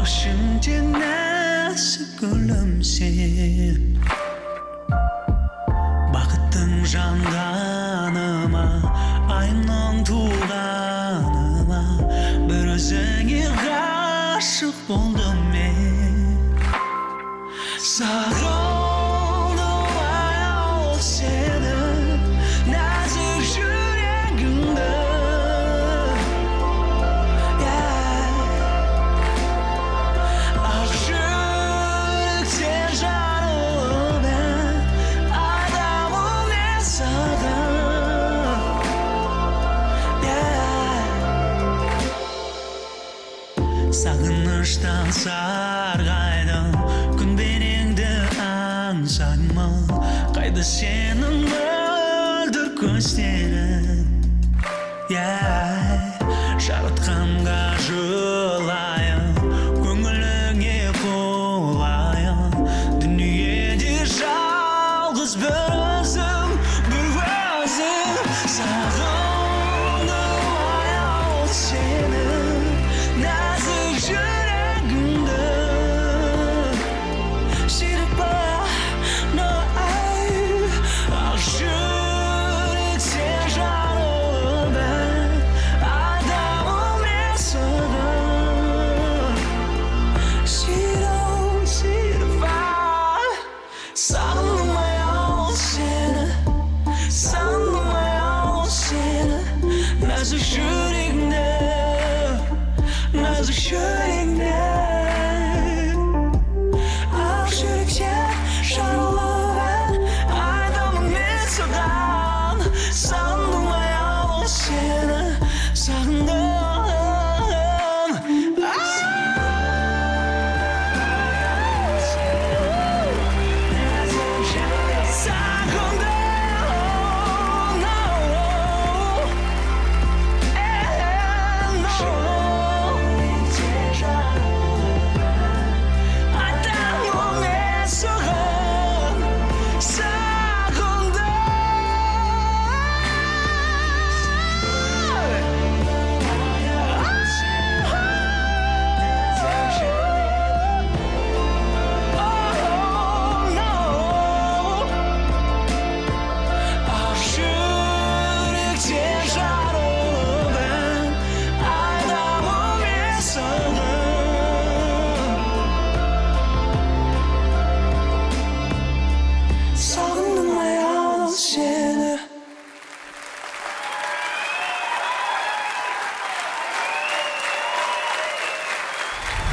Bakışınca nasıl gülümser Bakıttın jandanıma Aynan tuğanıma Bir özüne aşık buldum ben Sağıldım ayol seni Nazik yüreğimde Sağınıştan sargaydım Gün beningdi ansayma Kaydı senin öldür gözlerin Жаратқанға жылайын Көңіліңе қолайын Дүниеде жалғыз бір өзім Сағындым аял сені Нәзік жүрегімді Ақ жүрек сен жарылып адамым мен саған Сағындым аял сені Сағындым аял сені Нәзік жүрегімді Нәзік жүрегімді Ақ жүрек сен жарылып адамым мен саған Сағындым аял сені Сағындым